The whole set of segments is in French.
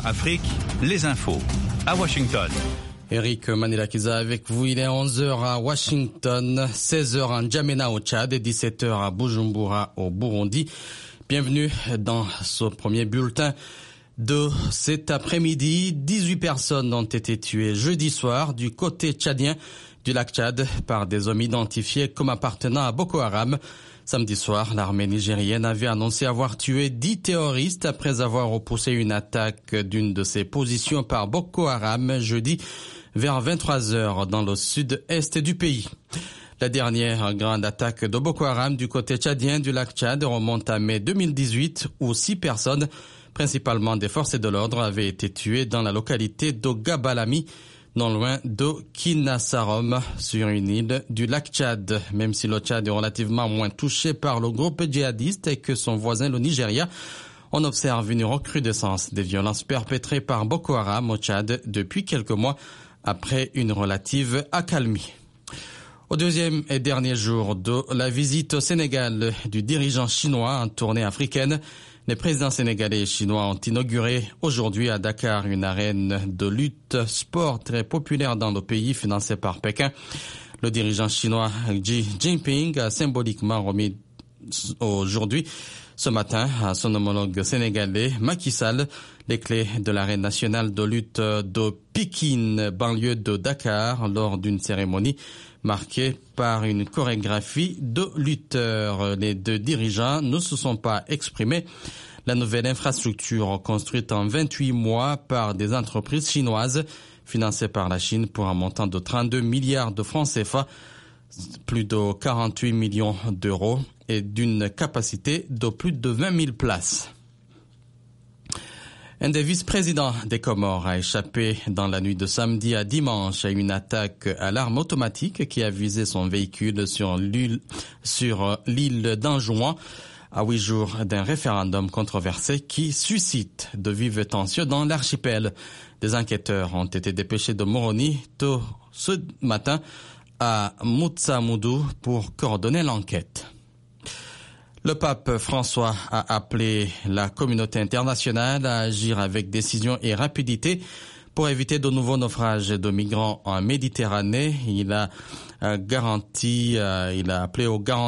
Afrique, les infos à Washington. Eric Manilakiza avec vous, il est 11h à Washington, 16h en N'Djamena au Tchad et 17h à Bujumbura au Burundi. Bienvenue dans ce premier bulletin de cet après-midi. 18 personnes ont été tuées jeudi soir du côté tchadien du lac Tchad par des hommes identifiés comme appartenant à Boko Haram. Samedi soir, l'armée nigérienne avait annoncé avoir tué 10 terroristes après avoir repoussé une attaque d'une de ses positions par Boko Haram jeudi vers 23h dans le sud-est du pays. La dernière grande attaque de Boko Haram du côté tchadien du lac Tchad remonte à mai 2018 où 6 personnes, principalement des forces de l'ordre, avaient été tuées dans la localité d'Ogabalami, non loin de Kinasarom, sur une île du lac Tchad. Même si le Tchad est relativement moins touché par le groupe djihadiste que son voisin le Nigeria, on observe une recrudescence des violences perpétrées par Boko Haram au Tchad depuis quelques mois après une relative accalmie. Au deuxième et dernier jour de la visite au Sénégal du dirigeant chinois en tournée africaine, les présidents sénégalais et chinois ont inauguré aujourd'hui à Dakar une arène de lutte sport très populaire dans le pays financée par Pékin. Le dirigeant chinois Xi Jinping a symboliquement remis aujourd'hui, ce matin, à son homologue sénégalais Macky Sall, les clés de l'arène nationale de lutte de Pikine, banlieue de Dakar, lors d'une cérémonie marquée par une chorégraphie de lutteurs. Les deux dirigeants ne se sont pas exprimés. La nouvelle infrastructure, construite en 28 mois par des entreprises chinoises, financée par la Chine pour un montant de 32 milliards de francs CFA, plus de 48 millions d'euros et d'une capacité de plus de 20 000 places. Un des vice-présidents des Comores a échappé dans la nuit de samedi à dimanche à une attaque à l'arme automatique qui a visé son véhicule sur l'île d'Anjouan à 8 jours d'un référendum controversé qui suscite de vives tensions dans l'archipel. Des enquêteurs ont été dépêchés de Moroni tôt ce matin à Moutsamoudou pour coordonner l'enquête. Le pape François a appelé la communauté internationale à agir avec décision et rapidité pour éviter de nouveaux naufrages de migrants en Méditerranée. Il a appelé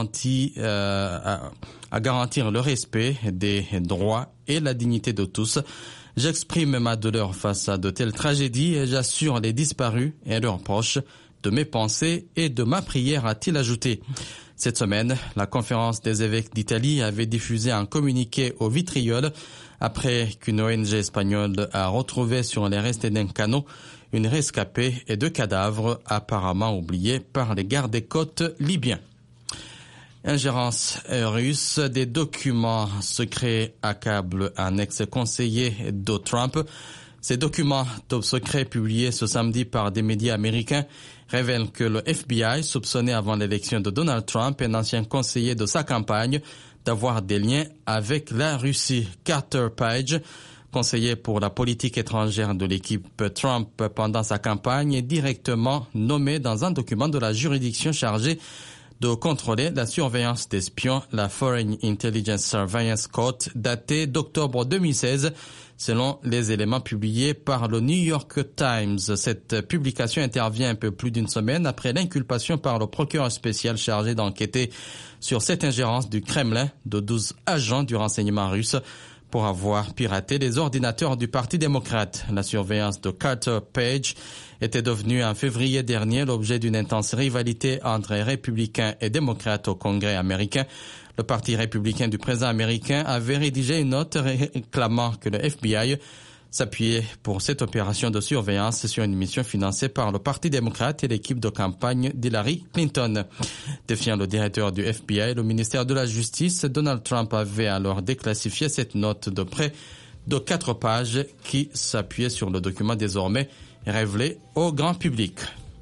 à garantir le respect des droits et la dignité de tous. J'exprime ma douleur face à de telles tragédies et j'assure les disparus et leurs proches de mes pensées et de ma prière, a-t-il ajouté. Cette semaine, la conférence des évêques d'Italie avait diffusé un communiqué au vitriol après qu'une ONG espagnole a retrouvé sur les restes d'un canot une rescapée et 2 cadavres apparemment oubliés par les gardes-côtes libyens. Ingérence russe, des documents secrets accablent un ex-conseiller de Trump. Ces documents top secrets publiés ce samedi par des médias américains révèlent que le FBI soupçonnait avant l'élection de Donald Trump un ancien conseiller de sa campagne d'avoir des liens avec la Russie. Carter Page, conseiller pour la politique étrangère de l'équipe Trump pendant sa campagne, est directement nommé dans un document de la juridiction chargée de contrôler la surveillance d'espions, la Foreign Intelligence Surveillance Court, daté d'octobre 2016, selon les éléments publiés par le New York Times. Cette publication intervient un peu plus d'une semaine après l'inculpation par le procureur spécial chargé d'enquêter sur cette ingérence du Kremlin de 12 agents du renseignement russe pour avoir piraté les ordinateurs du Parti démocrate. La surveillance de Carter Page était devenue en février dernier l'objet d'une intense rivalité entre républicains et démocrates au Congrès américain. Le Parti républicain du président américain avait rédigé une note réclamant que le FBI s'appuyait pour cette opération de surveillance sur une mission financée par le Parti démocrate et l'équipe de campagne d'Hillary Clinton. Défiant le directeur du FBI, le ministère de la Justice, Donald Trump avait alors déclassifié cette note de près de 4 pages qui s'appuyait sur le document désormais révélé au grand public.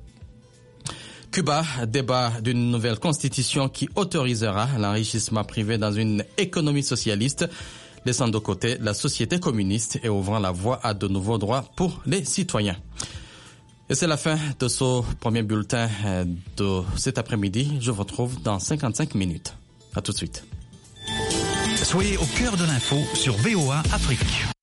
Cuba débat d'une nouvelle constitution qui autorisera l'enrichissement privé dans une économie socialiste, laissant de côté la société communiste et ouvrant la voie à de nouveaux droits pour les citoyens. Et c'est la fin de ce premier bulletin de cet après-midi. Je vous retrouve dans 55 minutes. À tout de suite. Soyez au cœur de l'info sur VOA Afrique.